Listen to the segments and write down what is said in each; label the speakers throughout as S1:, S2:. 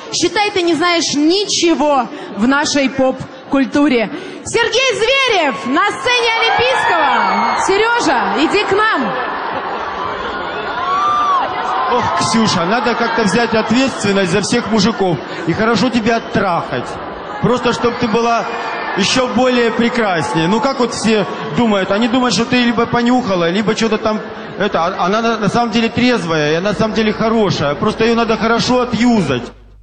S1: Считай, ты не знаешь ничего в нашей поп-культуре. Сергей Зверев на сцене Олимпийского. Сережа, иди к нам.
S2: Ох, Ксюша, надо как-то взять ответственность за всех мужиков и хорошо тебя оттрахать. Просто, чтобы ты была еще более прекраснее. Ну, как вот все думают? Они думают, что ты либо понюхала, либо что-то там... Она на самом деле трезвая, и она на самом деле хорошая. Просто ее надо хорошо отюзать.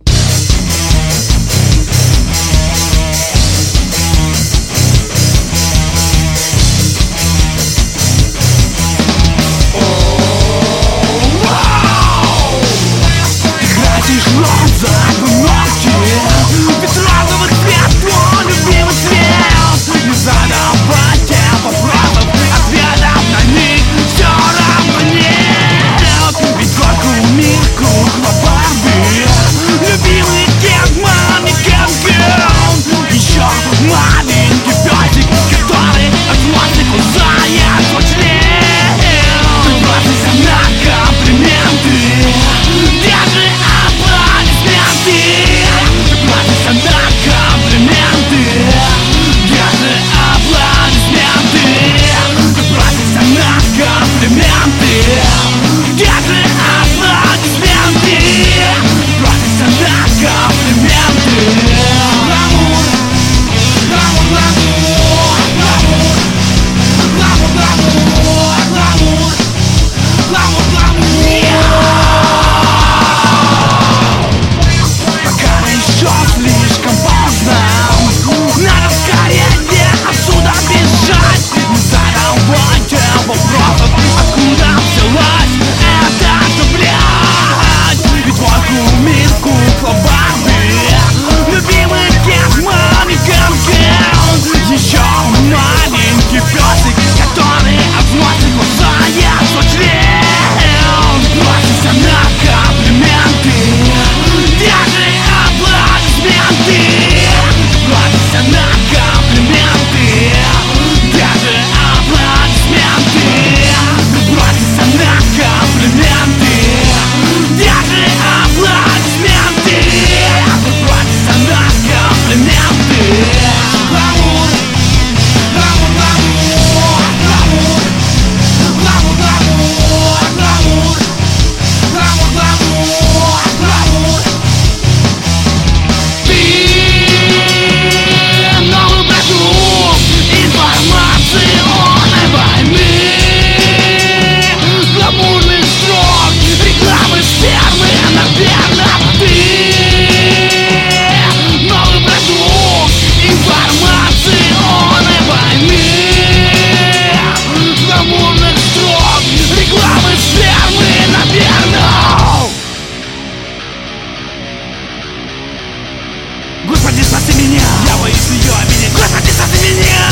S3: Господи, спаси меня! Я боюсь ее обидеть! Господи, спаси меня!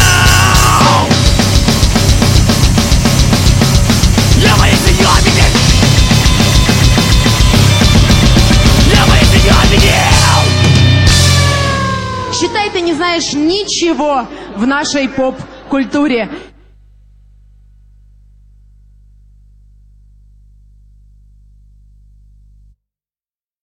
S3: Я боюсь ее обидеть! Я боюсь ее обидеть!
S1: Считай, ты не знаешь ничего в нашей поп-культуре.